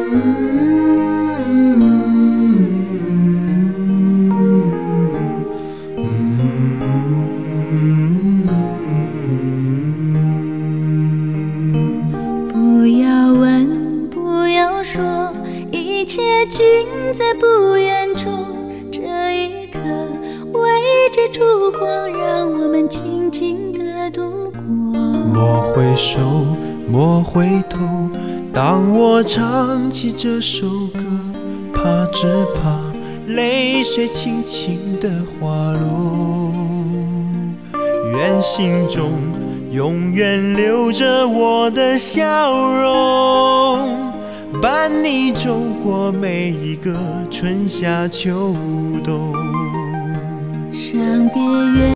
不要问，不要说，一切尽在不远处。这一刻，围着烛光，让我们静静地度过。 莫回首，莫回头，当我唱起这首歌，怕只怕泪水轻轻地滑落。愿心中永远留着我的笑容，伴你走过每一个春夏秋冬。 伤别远。